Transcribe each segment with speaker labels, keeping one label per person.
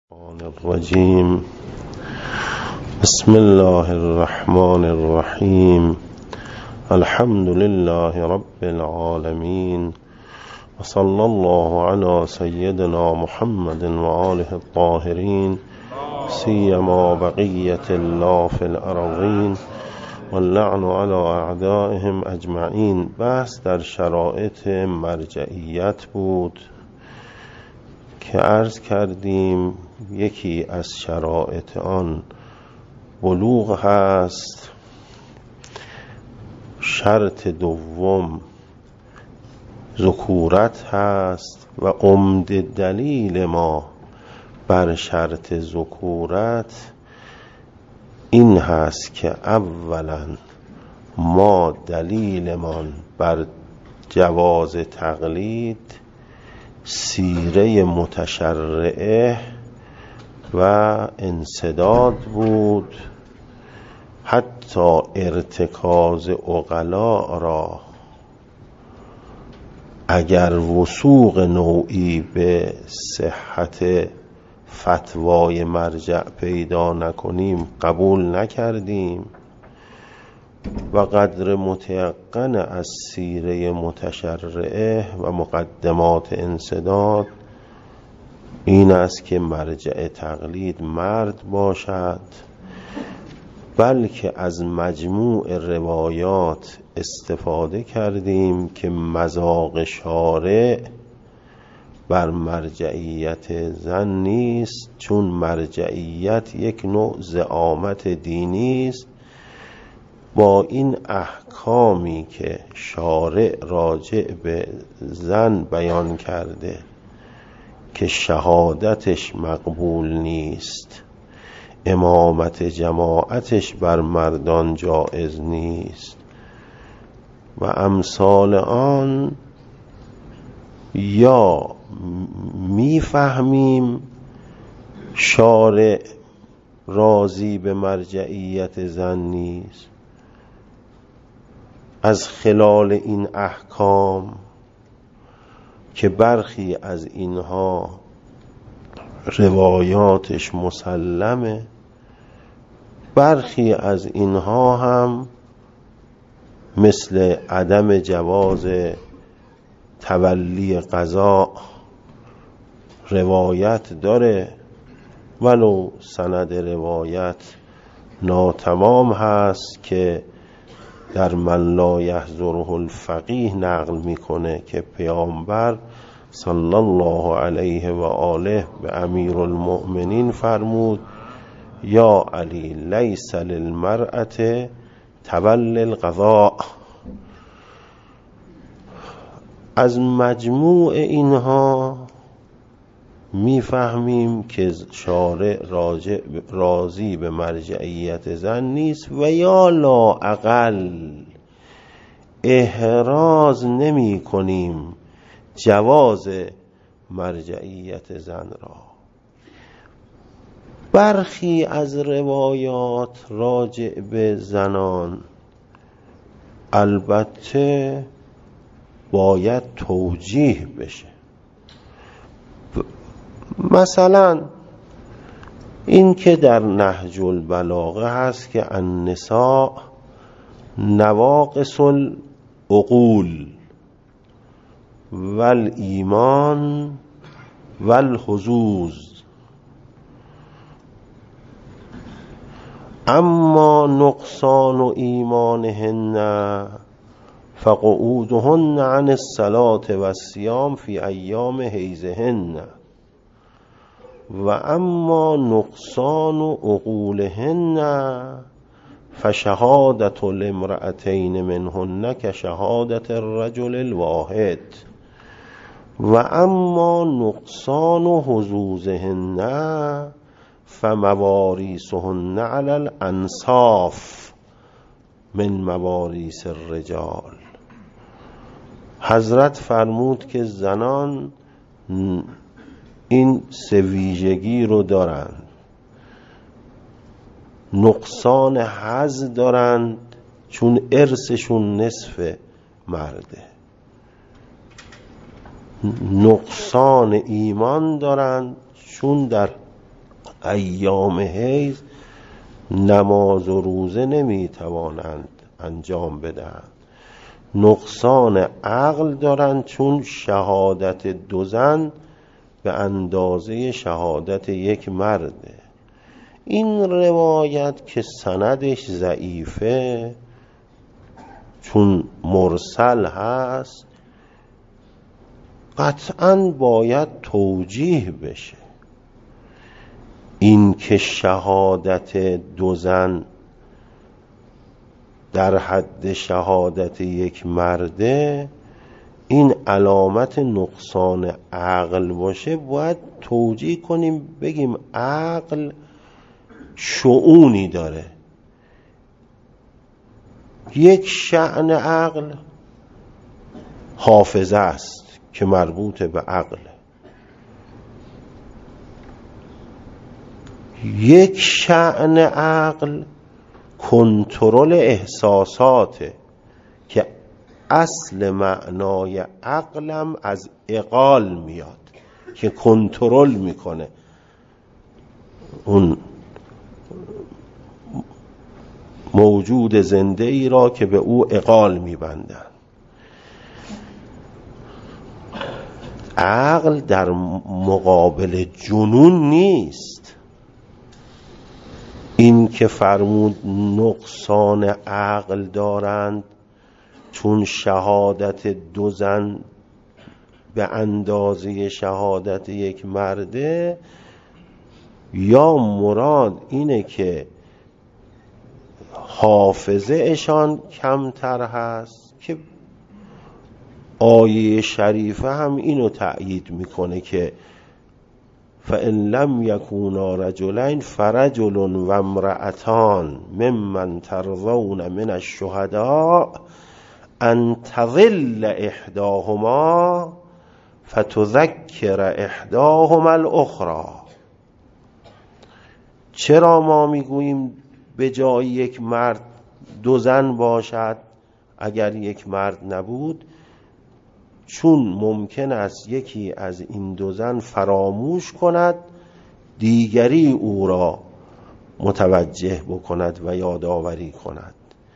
Speaker 1: الرجیم. بسم الله الرحمن الرحیم. الحمد لله رب العالمین و صلی الله علی سیدنا محمد و آله الطاهرین سیما بقیة الله فی الارضین واللعن علی اعدائهم اجمعین. بحث در شرایط مرجعیت بود که عرض کردیم یکی از شرایط آن بلوغ هست، شرط دوم ذکورت هست و عمده دلیل ما بر شرط ذکورت این هست که اولا ما دلیلمان بر جواز تقلید سیره متشرعه و انسداد بود. حتی ارتکاز عقلا را اگر وثوق نوعی به صحت فتوای مرجع پیدا نکنیم قبول نکردیم و قدر متیقن از سیره متشرعه و مقدمات انسداد این است که مرجع تقلید مرد باشد، بلکه از مجموع روایات استفاده کردیم که مذاق شارع بر مرجعیت زن نیست، چون مرجعیت یک نوع زعامت دینی است. با این احکامی که شارع راجع به زن بیان کرده که شهادتش مقبول نیست، امامت جماعتش بر مردان جائز نیست و امثال آن، یا میفهمیم شارع راضی به مرجعیت زن نیست از خلال این احکام که برخی از اینها روایاتش مسلمه، برخی از اینها هم مثل عدم جواز تولی قضا روایت داره، ولو سند روایت ناتمام هست که در من لا یحضره الفقیه نقل میکنه که پیامبر صلی الله علیه و آله به امیر المؤمنین فرمود یا علی لیس للمرأة تولی القضاء. از مجموع اینها میفهمیم که شارع راضی به مرجعیت زن نیست و یا لااقل احراز نمی کنیم جواز مرجعیت زن را. برخی از روایات راجع به زنان البته باید توجیه بشه، مثلا این که در نهج البلاغه هست که النساء نواقص العقول والایمان والحظوظ، اما نقصان ایمانهن فقعودهن عن الصلاة والصيام في ایام حیضهن و اما نقصان عقولهن فشهادة الامرأتين منهن كشهادة الرجل الواحد و اما نقصان حظوظهن فمواریثهن علی الانصاف من مواریث الرجال. حضرت فرمود که زنان این سه ویژگی رو دارند: نقصان حظ دارند چون ارثشون نصف مرده، نقصان ایمان دارند چون در ایام حیض نماز و روزه نمیتوانند انجام بدهند، نقصان عقل دارند چون شهادت دو زن به اندازه شهادت یک مرده. این روایت که سندش ضعیفه چون مرسل هست قطعاً باید توجیه بشه. این که شهادت دو زن در حد شهادت یک مرده این علامت نقصان عقل باشه، باید توجیه کنیم بگیم عقل شؤونی داره. یک شأن عقل حافظه است که مربوط به عقل، یک شأن عقل کنترل احساساته که اصل معنای عقلم از عقال میاد که کنترل میکنه اون موجود زنده ای را که به او عقال میبندن. عقل در مقابل جنون نیست. این که فرمود نقصان عقل دارند چون شهادت دو زن به اندازه شهادت یک مرده، یا مراد اینه که حافظه اشان کمتر هست که آیه شریفه هم اینو تأیید میکنه که فَإِن لَمْ يَكُونَا رَجُلَيْنِ فَرَجُلٌ وَامْرَأَتَانِ مِمَّنْ تَرْضَوْنَ مِنَ الشُّهَدَاءِ أَنْ تَضِلَّ إِحْدَاهُمَا فَتُذَكِّرَ إِحْدَاهُمَا الْأُخْرَى. چرا ما میگوییم به جای یک مرد دو زن باشد اگر یک مرد نبود؟ چون ممکن است یکی از این دو زن فراموش کند، دیگری او را متوجه بکند و یادآوری کند.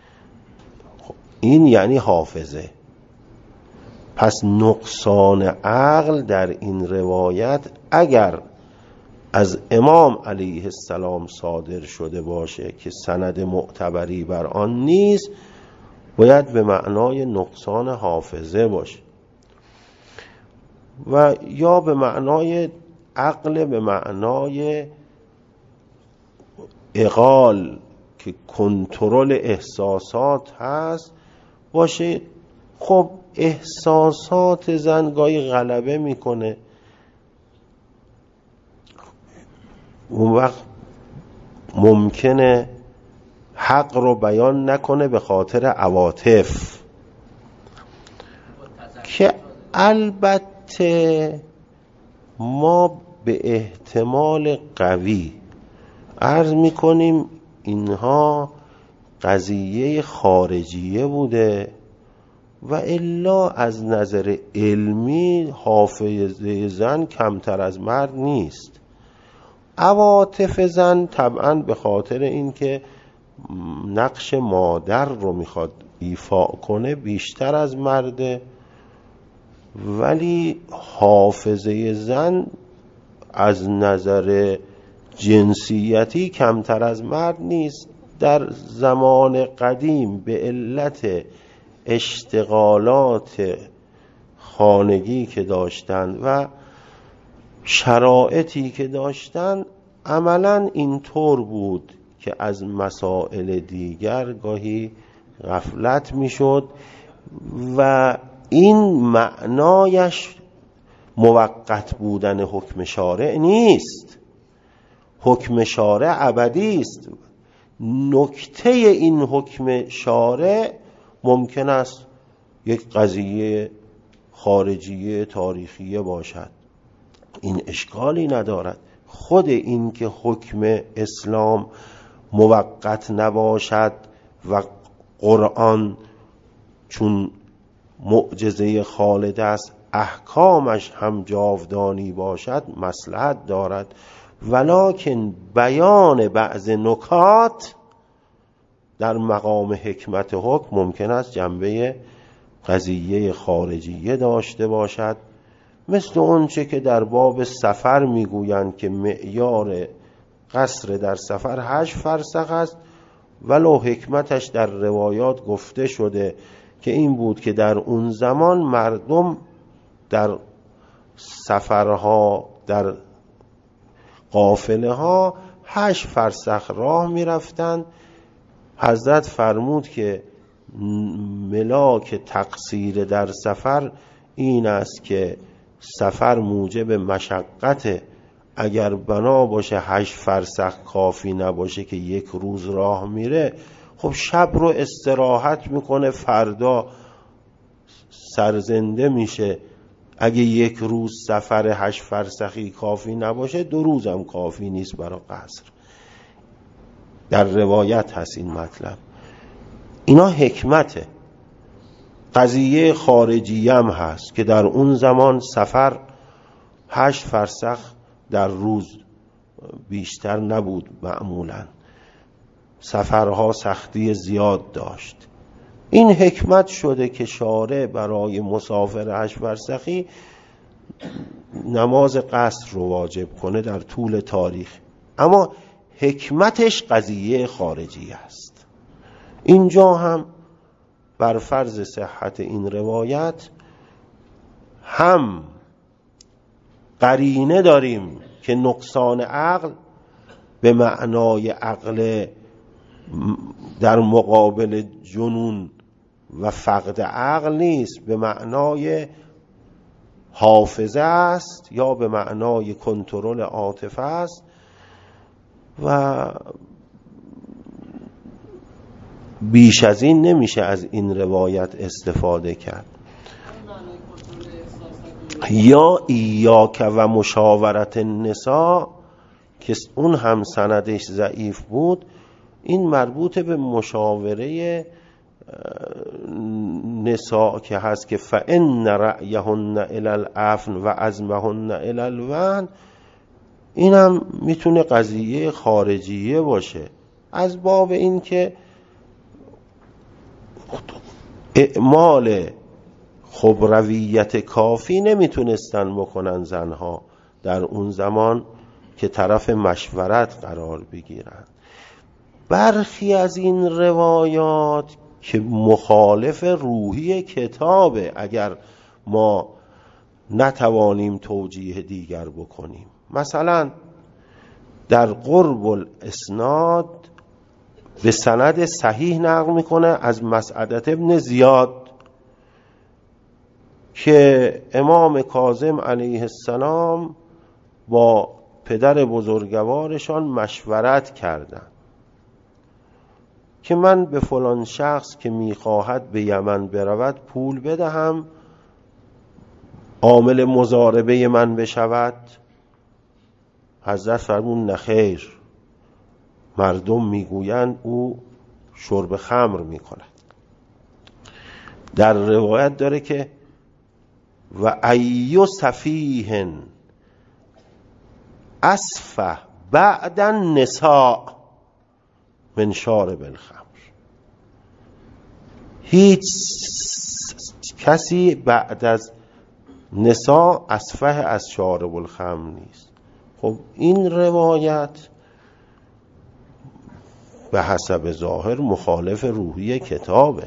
Speaker 1: این یعنی حافظه. پس نقصان عقل در این روایت اگر از امام علیه السلام صادر شده باشه که سند معتبری بر آن نیست، باید به معنای نقصان حافظه باشه و یا به معنای عقل، به معنای عقال که کنترل احساسات هست باشه. خب احساسات زن گاهی غلبه میکنه، اون وقت ممکنه حق رو بیان نکنه به خاطر عواطف، که البته ما به احتمال قوی عرض میکنیم اینها قضیه خارجیه بوده و الا از نظر علمی حافظه زن کمتر از مرد نیست. عواطف زن طبعا به خاطر اینکه نقش مادر رو میخواد ایفا کنه بیشتر از مرده، ولی حافظه زن از نظر جنسیتی کمتر از مرد نیست. در زمان قدیم به علت اشتغالات خانگی که داشتند و شرایطی که داشتند عملاً اینطور بود که از مسائل دیگر گاهی غفلت میشد و این معنایش موقت بودن حکم شارع نیست. حکم شارع ابدی است. نکته این حکم شارع ممکن است یک قضیه خارجیه تاریخیه باشد، این اشکالی ندارد. خود این که حکم اسلام موقت نباشد و قرآن چون معجزه خالد است احکامش هم جاودانی باشد مصلحت دارد ولکن بیان بعض نکات در مقام حکمت حکم ممکن است جنبه قضیه خارجیه داشته باشد، مثل اونچه که در باب سفر میگویند که معیار قصر در سفر 8 فرسخ است، ولو حکمتش در روایات گفته شده که این بود که در اون زمان مردم در سفرها، در قافله ها 8 فرسخ راه می رفتن. حضرت فرمود که ملاک تقصیر در سفر این است که سفر موجب مشقت، اگر بنا باشه 8 فرسخ کافی نباشه که 1 روز راه میره، خب شب رو استراحت میکنه، فردا سرزنده میشه. اگه 1 روز سفر 8 فرسخی کافی نباشه 2 روز هم کافی نیست برای قصر. در روایت هست این مطلب. اینا حکمته. قضیه خارجی هم هست که در اون زمان سفر 8 فرسخ در روز بیشتر نبود، معمولا سفرها سختی زیاد داشت. این حکمت شده که شارع برای مسافر 8 فرسخی نماز قصر رو واجب کنه در طول تاریخ، اما حکمتش قضیه خارجی است. اینجا هم بر فرض صحت این روایت هم قرینه داریم که نقصان عقل به معنای عقل در مقابل جنون و فقد عقل نیست، به معنای حافظه است یا به معنای کنترل عاطفه است و بیش از این نمیشه از این روایت استفاده کرد. یا ایاک و مشاورت النساء که اون هم سندش ضعیف بود، این مربوط به مشاوره نساء که هست که فإن رأیهن الی العفو و عزمهن الی الوهن، این هم میتونه قضیه خارجیه باشه، از باب این که اعمال خبرویت کافی نمیتونستن بکنن زنها در اون زمان که طرف مشورت قرار بگیرن. برخی از این روایات که مخالف روحی کتابه، اگر ما نتوانیم توجیه دیگر بکنیم، مثلا در قرب الاسناد به سند صحیح نقل میکنه از مسعدة ابن زیاد که امام کاظم علیه السلام با پدر بزرگوارشان مشورت کردند که من به فلان شخص که میخواهد به یمن برود پول بدهم عامل مضاربه من بشود. حضرت فرمود نخیر، مردم میگویند او شرب خمر میکند. در روایت داره که و ایو سفیه اسفه بعد النساء من شارب الخمر، هیچ کسی بعد از نساء اسفه از شارب الخمر نیست. خب این روایت به حسب ظاهر مخالف روحی کتابه.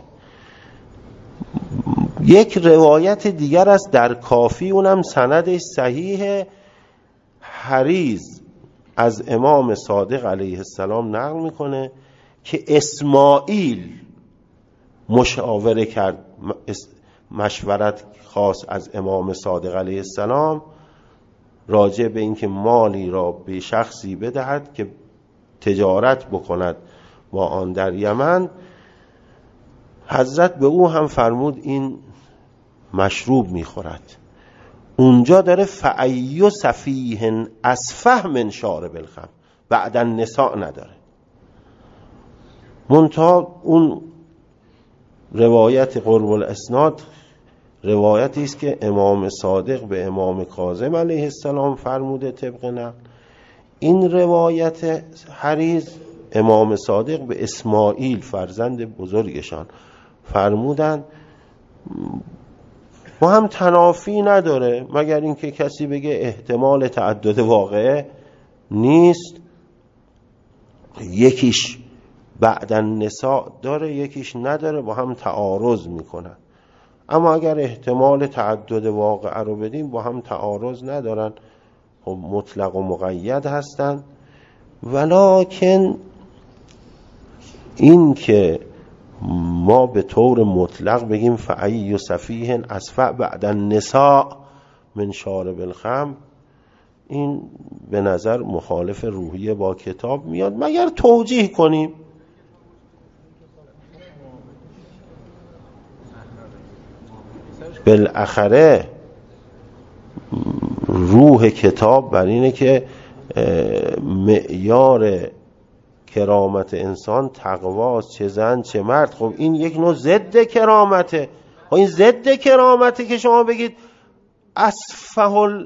Speaker 1: یک روایت دیگر است در کافی، اونم سندش صحیح، حریز از امام صادق علیه السلام نقل میکنه که اسماعیل مشاوره کرد، مشورت خاص از امام صادق علیه السلام راجع به اینکه مالی را به شخصی بدهد که تجارت بکند با آن در یمن. حضرت به او هم فرمود این مشروب میخورد. اونجا داره فأی سفیه اسفه من شارب الخمر، بعد النساء نداره. منتها اون روایت قرب الاسناد روایتی است که امام صادق به امام کاظم علیه السلام فرموده طبق نقل. این روایت حریز امام صادق به اسماعیل فرزند بزرگشان فرمودند ما هم تنافی نداره، مگر اینکه کسی بگه احتمال تعدد واقعه نیست، یکیش بعدن نساء داره یکیش نداره، با هم تعارض میکنن. اما اگر احتمال تعدد واقعه رو بدیم با هم تعارض ندارن، خب مطلق و مقید هستن. ولکن این که ما به طور مطلق بگیم فأی سفیه اسفع بعد النساء من شارب الخمر، این به نظر مخالف روحیه با کتاب میاد، مگر توجیه کنیم. بالاخره روح کتاب بر اینه که معیار کرامت انسان تقواست، چه زن چه مرد. خب این یک نوع ضد کرامته. خب این ضد کرامته که شما بگید اسفه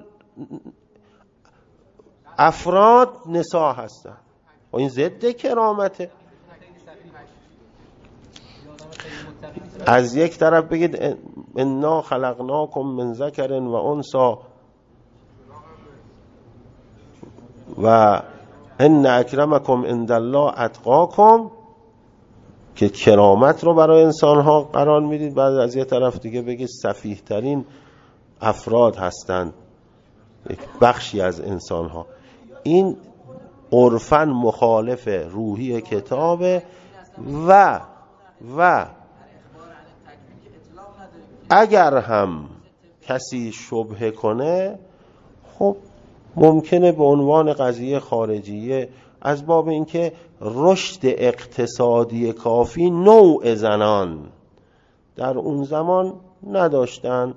Speaker 1: افراد نساء هستن. خب این ضد کرامته. از یک طرف بگید انا خلقناکم من ذکر و انثی و ان اکرمکم عند الله اتقاکم، که کرامت رو برای انسان ها قرار میدید. بعد از یک طرف دیگه بگید سفیه ترین افراد هستند یک بخشی از انسان ها. این عرفاً مخالف روحی کتابه و اگر هم کسی شبهه کنه خب ممکنه به عنوان قضیه خارجیه، از باب اینکه رشد اقتصادی کافی نوع زنان در اون زمان نداشتن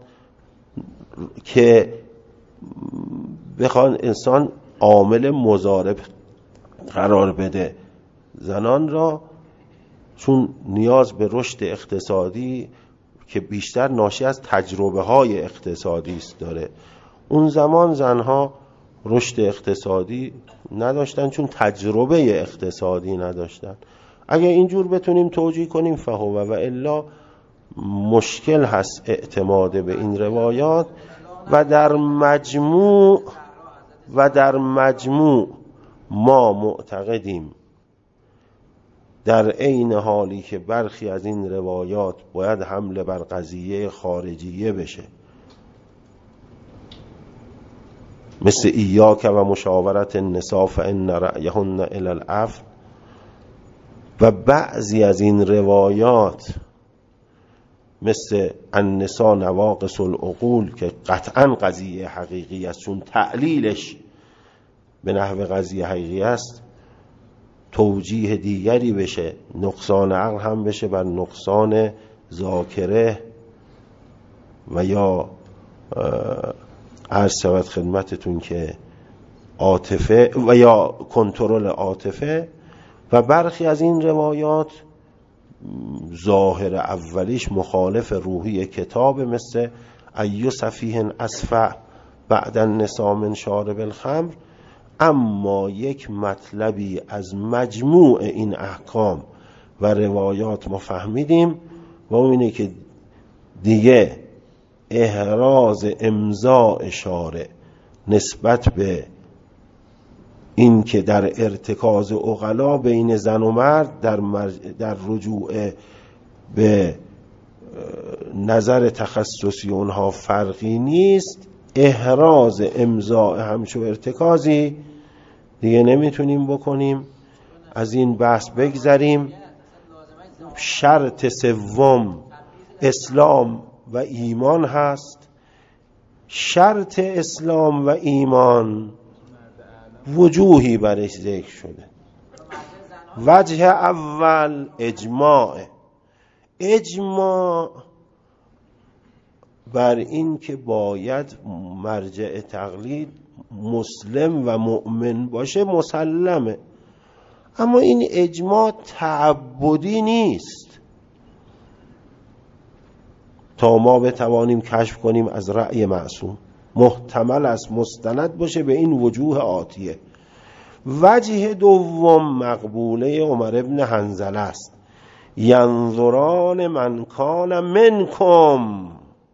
Speaker 1: که بخوان انسان عامل مضارب قرار بده زنان را، چون نیاز به رشد اقتصادی که بیشتر ناشی از تجربه های اقتصادی است داره. اون زمان زنها رشد اقتصادی نداشتن چون تجربه اقتصادی نداشتن. اگه اینجور بتونیم توجیه کنیم فهو و الا مشکل هست اعتماد به این روایات. و در مجموع ما معتقدیم در عین حالی که برخی از این روایات باید حمله بر قضیه خارجیه بشه، مثل ایاک و مشاورت النساء فان رأیهن الی العفو، و بعضی از این روایات مثل النساء نواقص العقول که قطعا قضیه حقیقی است، چون تعلیلش به نحو قضیه حقیقی است، توجیه دیگری بشه، نقصان عقل هم بشه بر نقصان ذاکره، و یا عرض شود خدمتتون که عاطفه و یا کنترل عاطفه. و برخی از این روایات ظاهر اولیش مخالف روحی کتاب، مثل ایو سفیه اسفع بعد النساء من شارب الخمر. اما یک مطلبی از مجموع این احکام و روایات ما فهمیدیم، و اون اینه که دیگه احراز امضاء شارع نسبت به این که در ارتکاز عقلا بین زن و مرد در رجوع به نظر تخصصی اونها فرقی نیست، احراز امضاء همچو ارتکازی دیگه نمیتونیم بکنیم. از این بحث بگذریم. شرط سوم اسلام و ایمان هست. شرط اسلام و ایمان وجوهی برش ذکر شده. وجه اول اجماع بر این که باید مرجع تقلید مسلم و مؤمن باشه مسلمه، اما این اجماع تعبدی نیست تا ما بتوانیم کشف کنیم از رأی معصوم. محتمل است مستند باشه به این وجوه آتیه. وجه دوم مقبوله عمر ابن حنظله است. ینظران من کان منکم،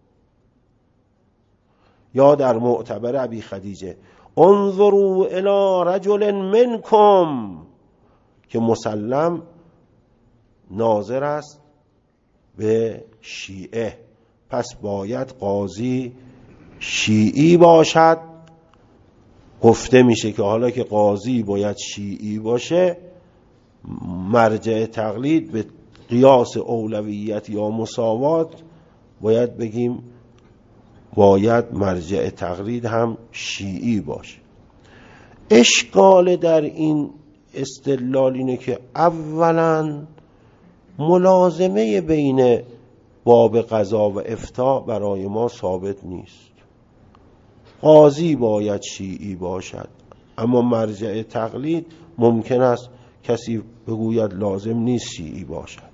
Speaker 1: یا در معتبر ابی خدیجه انظروا الی رجل منکم، که مسلم ناظر است به شیعه، پس باید قاضی شیعی باشد. گفته میشه که حالا که قاضی باید شیعی باشه، مرجع تقلید به قیاس اولویت یا مساوات باید بگیم باید مرجع تقلید هم شیعی باشه. اشکال در این استدلال اینه که اولا ملازمه بین باب قضا و افتاء برای ما ثابت نیست. قاضی باید شیعی باشد، اما مرجع تقلید ممکن است کسی بگوید لازم نیست شیعی باشد.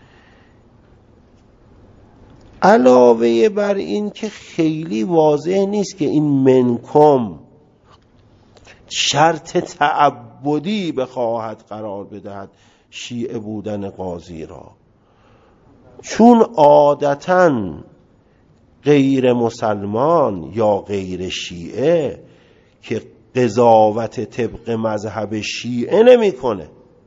Speaker 1: علاوه بر این که خیلی واضح نیست که این منکم شرط تعبدی بخواهد قرار بدهد شیعه بودن قاضی را، چون عادتاً غیر مسلمان یا غیر شیعه که قضاوت طبق مذهب شیعه نمی کنه،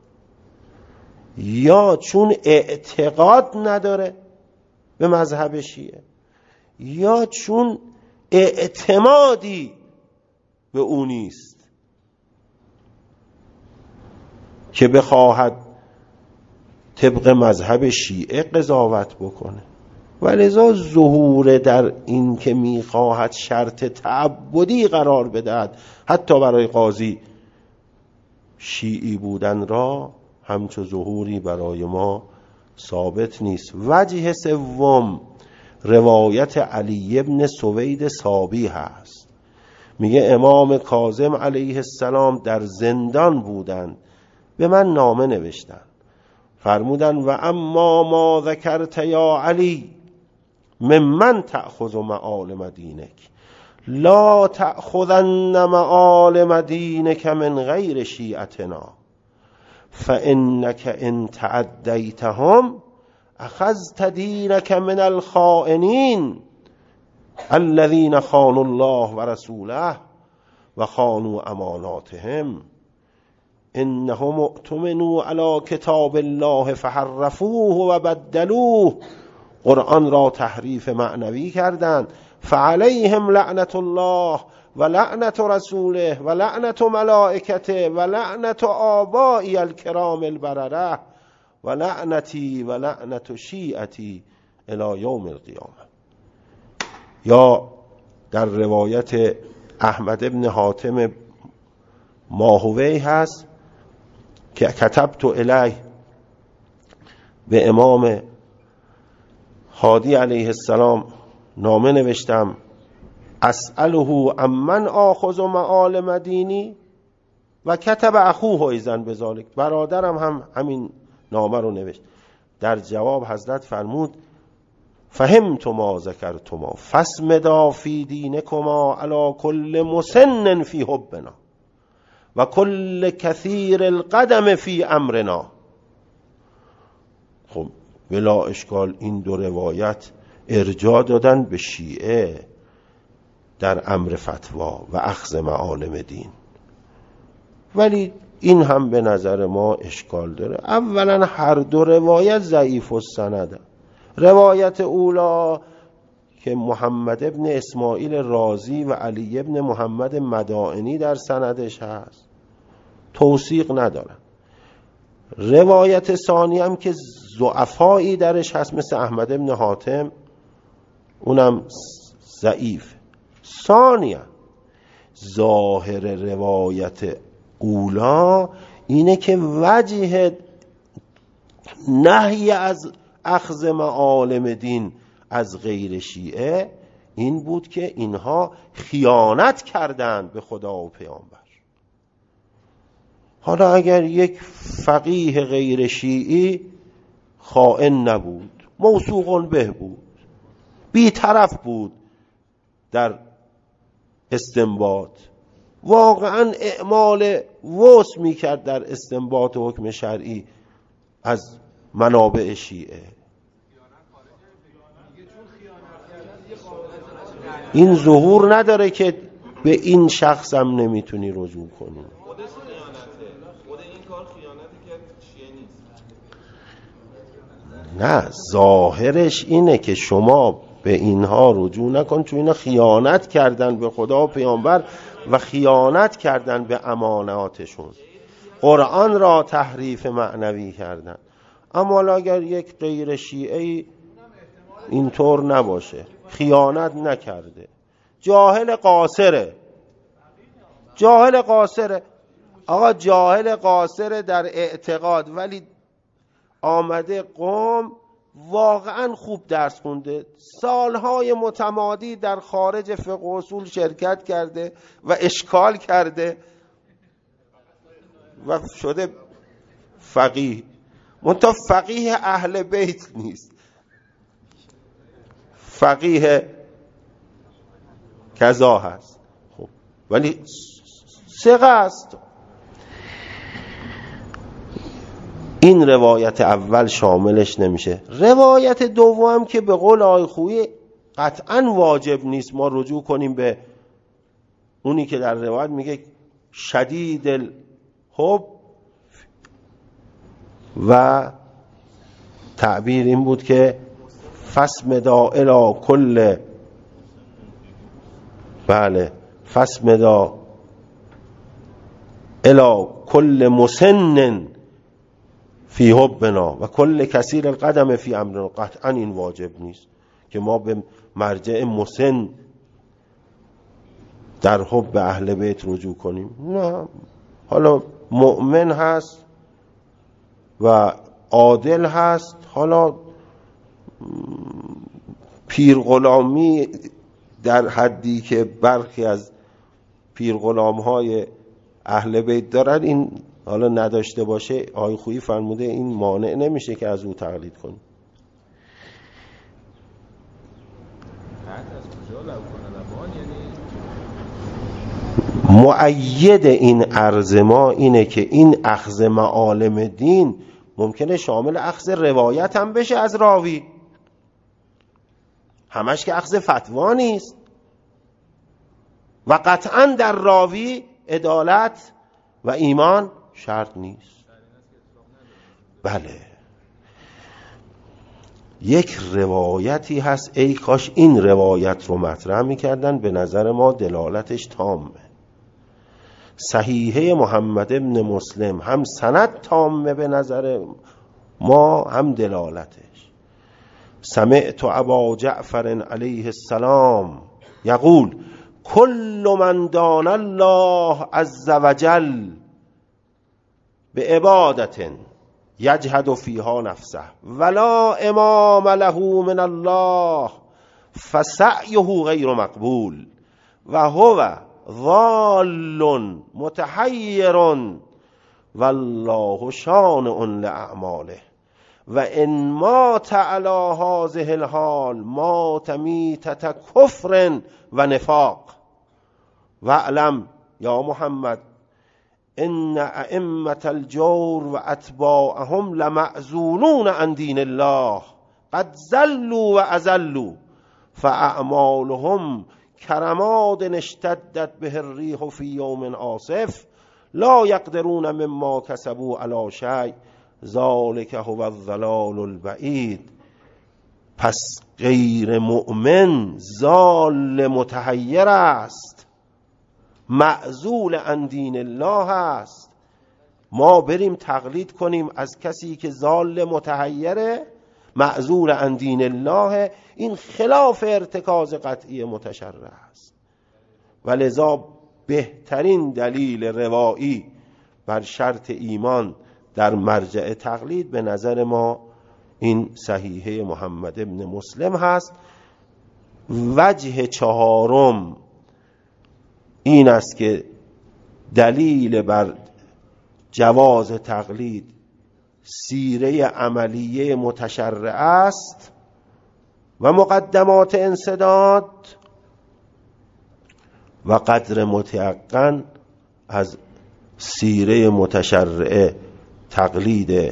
Speaker 1: یا چون اعتقاد نداره به مذهب شیعه، یا چون اعتمادی به اون نیست که بخواهد طبق مذهب شیعه قضاوت بکنه. ولذا ظهور در این که میخواهد شرط تعبدی قرار بدهد حتی برای قاضی شیعی بودن را همچو ظهوری برای ما ثابت نیست. وجه سوم روایت علی ابن سوید صابی هست. میگه امام کاظم علیه السلام در زندان بودند، به من نامه نوشتن، فرمودن و اما ما ذکرت یا علی ممن تأخذ معالم دینک لا تأخذن معالم دینک من غیر شیعتنا فإنک ان تعدیتهم اخذت دینک من الخائنین الذین خانوا الله و رسوله و خانوا اماناتهم انهم اؤتمنوا علی کتاب الله فحرفوه و بدلوه. قرآن را تحریف معنوی کردند. فعلیهم لعنت الله و لعنت رسوله و لعنت ملائکته و لعنت آبائی الکرام البرره و لعنتی و لعنت شیعتی الی یوم القیامه. یا در روایت احمد ابن حاتم ماهوی هست که کتبت الیه، به امام هادی علیه السلام نامه نوشتم اسأله امن آخذ معالم دینی و کتب اخوه ایضا بذلک، برادرم هم همین نامه رو نوشت. در جواب حضرت فرمود فهمت ما ذکرتما فاسمدا فی دینکما علی کل مسن فی حبنا و کل کثیر القدم فی امرنا. خب بلا اشکال این دو روایت ارجاع دادن به شیعه در امر فتوا و اخذ معالم دین، ولی این هم به نظر ما اشکال داره. اولا هر دو روایت ضعیف السند. روایت اولا که محمد ابن اسماعیل رازی و علی ابن محمد مدائنی در سندش هست توثیق ندارن. روایت ثانی هم که ضعفایی درش هست مثل احمد ابن حاتم، اونم ضعیف. ثانیا ظاهر روایت اولا اینه که وجه نهی از اخذ معالم دین از غیر شیعه این بود که اینها خیانت کردند به خدا و پیامبر. حالا اگر یک فقیه غیر شیعی خائن نبود، موثوق به بود، بی‌طرف بود در استنباط، واقعا اعمال وسع میکرد در استنباط حکم شرعی از منابع شیعه. این ظهور نداره که به این شخص هم نمیتونی رجوع کنی. نه، ظاهرش اینه که شما به اینها رجوع نکن، چون اینا خیانت کردن به خدا و پیامبر و خیانت کردن به اماناتشون، قرآن را تحریف معنوی کردن. اما اگر یک غیر شیعی اینطور نباشه، خیانت نکرده، جاهل قاصره، جاهل قاصره، آقا جاهل قاصره در اعتقاد، ولی آمده قم واقعا خوب درس خونده، سالهای متمادی در خارج فقه و اصول شرکت کرده و اشکال کرده و شده فقیه. منتها فقیه اهل بیت نیست، فقیه کذا هست، خب ولی ثقه است. این روایت اول شاملش نمیشه. روایت دوم که به قول آقای خویی قطعا واجب نیست ما رجوع کنیم به اونی که در روایت میگه شدید الحب و تعبیر این بود که فاسمدا الی کل، بله فاسمدا الی کل مسن فی حبنا و کل کثیر القدم فی امرنا. قطعا این واجب نیست که ما به مرجع مسن در حب اهل بیت رجوع کنیم. نه، حالا مؤمن هست و عادل هست، حالا پیر غلامی در حدی که برخی از پیر غلام های اهل بیت دارن، این حالا نداشته باشه، آقای خویی فرموده این مانع نمیشه که از او تقلید کنیم. مؤید این عرض ما اینه که این اخذ معالم دین ممکنه شامل اخذ روایت هم بشه از راوی، همش که اخذ فتوا نیست. و قطعا در راوی عدالت و ایمان شرط نیست. بله، یک روایتی هست، ای کاش این روایت رو مطرح می‌کردن، به نظر ما دلالتش تامه. صحیحه محمد ابن مسلم هم سند تامه به نظر ما، هم دلالتش. سمعت ابا جعفر علیه السلام یقول کل من دان الله عز وجل به عبادت یجهد فیها نفسه ولا امام له من الله فسعیه غیر مقبول و هو ضال متحیر والله شانع لاعماله و ان مات علی هذه الحال مات میتة کفر و نفاق واعلم یا محمد ان ائمة الجور و اتباعهم لمعزولون عن دین الله قد ضلوا و اضلوا فاعمالهم کرماد اشتدت به الریح فی یوم عاصف لا یقدرون مما کسبوا علی شیء ذلک هو الضلال البعید. پس غیر مؤمن ضال متحیر است، معزول عن دین الله است. ما بریم تقلید کنیم از کسی که ضال متحیره، معزول عن دین الله، این خلاف ارتکاز قطعی متشرع است. ولذا بهترین دلیل روایی بر شرط ایمان در مرجع تقلید به نظر ما این صحیحه محمد ابن مسلم هست. وجه چهارم این است که دلیل بر جواز تقلید سیره عملیه متشرع است و مقدمات انسداد و قدر متیقن از سیره متشرعه تقلید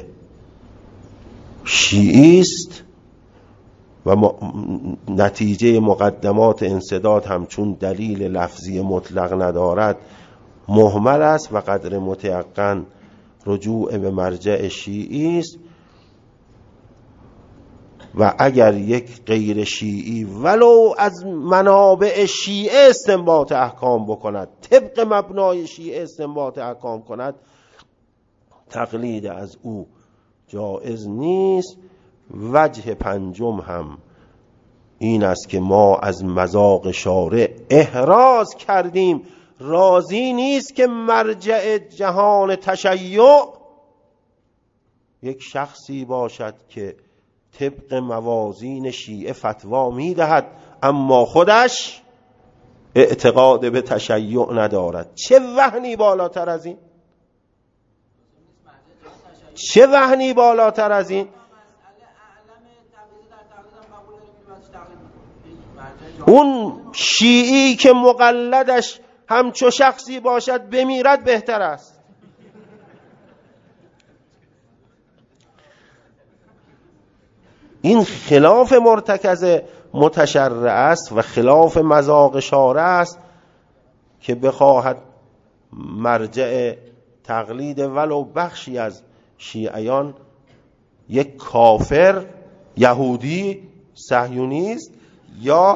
Speaker 1: شیعی است و نتیجه مقدمات انسداد هم چون دلیل لفظی مطلق ندارد مهمل است و قدر متیقن رجوع به مرجع شیعی است. و اگر یک غیر شیعی ولو از منابع شیعه استنباط احکام بکند، طبق مبنای شیعه استنباط احکام کند، تقلید از او جائز نیست. وجه پنجم هم این است که ما از مذاق شارع احراز کردیم، راضی نیست که مرجع جهان تشیع یک شخصی باشد که طبق موازین شیعه فتوا میدهد اما خودش اعتقاد به تشیع ندارد. چه وهنی بالاتر از این؟ چه وهنی بالاتر از این؟ اون شیعی که مقلدش همچو شخصی باشد بمیرد بهتر است. این خلاف مرتکز متشرع است و خلاف مذاق شارع است که بخواهد مرجع تقلید ولو بخشی از شیعیان یک کافر یهودی صهیونیست یا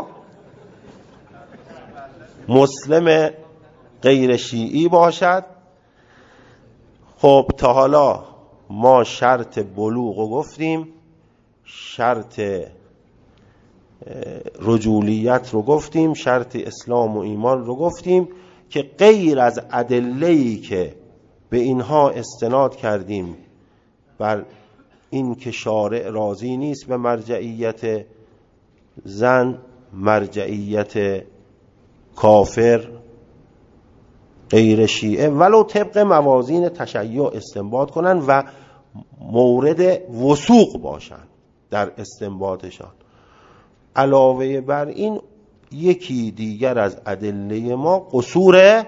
Speaker 1: مسلم غیر شیعی باشد. خب تا حالا ما شرط بلوغ رو گفتیم، شرط رجولیت رو گفتیم، شرط اسلام و ایمان رو گفتیم که غیر از ادله‌ای که به اینها استناد کردیم بر این که شارع راضی نیست به مرجعیت زن، مرجعیت کافر غیر شیعه ولو طبق موازین تشیع استنباط کنن و مورد وثوق باشن در استنباطشان. علاوه بر این یکی دیگر از ادله ما قصور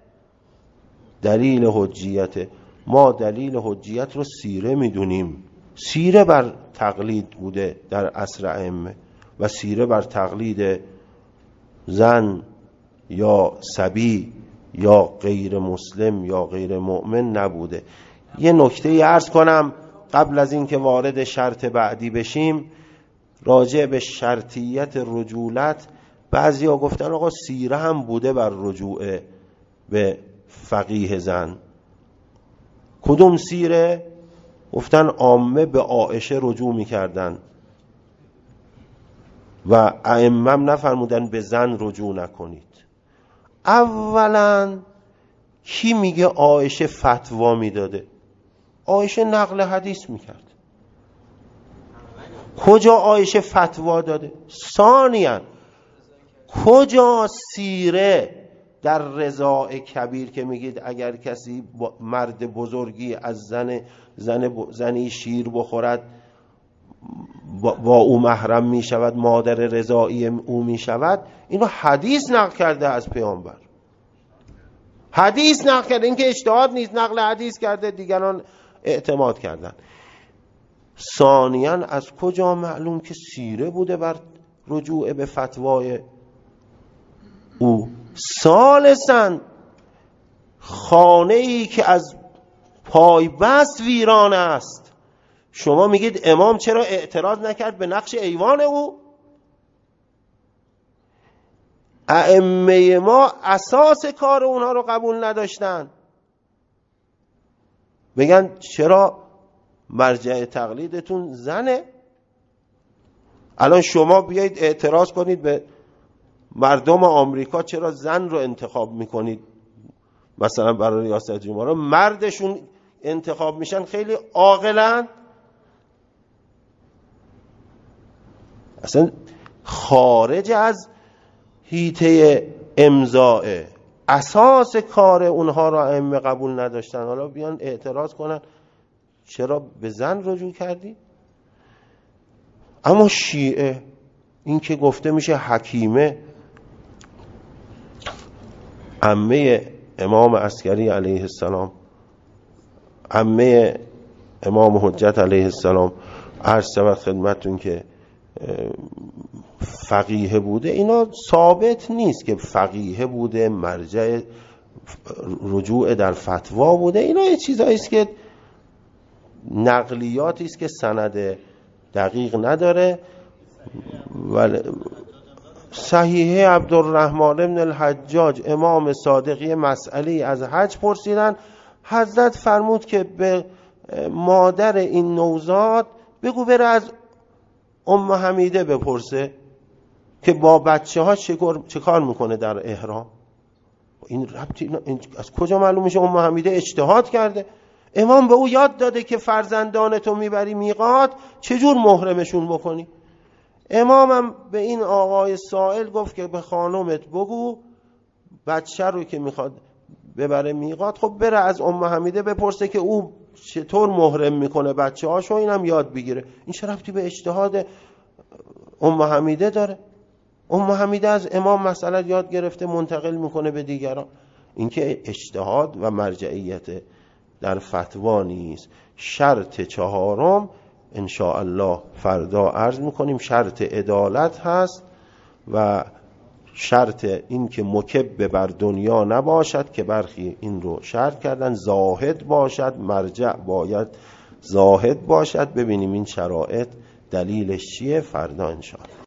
Speaker 1: دلیل حجیت. ما دلیل حجیت رو سیره میدونیم، سیره بر تقلید بوده در عصر ائمه و سیره بر تقلید زن یا صبی یا غیر مسلم یا غیر مؤمن نبوده. یه نکته عرض کنم قبل از این که وارد شرط بعدی بشیم راجع به شرطیت رجولت. بعضیا گفتن آقا سیره هم بوده بر رجوع به فقیه زن. کدوم سیره؟ گفتن عامه به عایشه رجوع میکردن و ائمه نفرمودن به زن رجوع نکنید. اولا کی میگه عایشه فتوا میداده؟ عایشه نقل حدیث میکرد. کجا عایشه فتوا داده؟ ثانیاً کجا سیره در رضاع کبیر که میگید اگر کسی مرد بزرگی از زنی شیر بخورد با او محرم میشود، مادر رضاعی او میشود؟ اینو حدیث نقل کرده از پیامبر، حدیث نقل کرده. این که اجتهاد نیست، نقل حدیث کرده، دیگران اعتماد کردن. ثانیاً از کجا معلوم که سیره بوده بر رجوع به فتوای او؟ ثالثاً خانه‌ای که از پای بست ویران است، شما میگید امام چرا اعتراض نکرد به نقش ایوان او؟ ائمه ما اساس کار اونها رو قبول نداشتن، بگن چرا مرجع تقلیدتون زنه؟ الان شما بیایید اعتراض کنید به مردم آمریکا چرا زن رو انتخاب میکنید مثلا برای ریاست جمهوری، مردشون انتخاب میشن خیلی عاقلن. اصلا خارج از حیطه امضاء، اساس کار اونها را ائمه قبول نداشتن، حالا بیان اعتراض کنن چرا به زن رجوع کردی؟ اما شیعه این که گفته میشه حکیمه عمه امام عسکری علیه السلام عمه امام حجت علیه السلام عرض شود خدمتتون که فقیه بوده، اینا ثابت نیست که فقیه بوده، مرجع رجوع در فتوا بوده. اینا یه چیزایی است که نقلیاتی است که سند دقیق نداره. ولی صحیحه عبدالرحمن بن الحجاج امام صادقی مسئله از حج پرسیدن، حضرت فرمود که به مادر این نوزاد بگو بره از ام حمیده بپرسه که با بچه ها چه کار میکنه در احرام. این ربطی از کجا معلوم میشه؟ ام حمیده اجتهاد کرده، امام به او یاد داده که فرزندانتو میبری میقات چجور محرمشون بکنی. امامم به این آقای سائل گفت که به خانومت بگو بچه رو که میخواد ببره میقات خب بره از ام حمیده بپرسه که او چطور محرم میکنه بچه هاشو، اینم یاد بگیره. این چه ربطی به اجتهاد ام حمیده داره؟ ام حمیده از امام مسئله یاد گرفته منتقل میکنه به دیگران. اینکه اجتهاد و مرجعیت در فتوا نیست. شرط چهارم ان شاء الله فردا عرض میکنیم، شرط عدالت هست و شرط این که مکب بر دنیا نباشد که برخی این رو شرط کردن، زاهد باشد، مرجع باید زاهد باشد. ببینیم این شرایط دلیلش چیه فردا ان شاء الله.